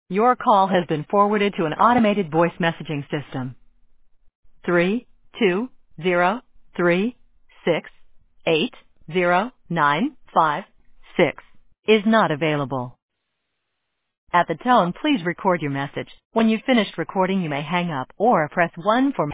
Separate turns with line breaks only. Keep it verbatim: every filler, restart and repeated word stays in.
Your call has been forwarded to an automated voice messaging system. Three two zero three six eight zero nine five six is not available. At the tone, please record your message. When you've finished recording, you may hang up or press one for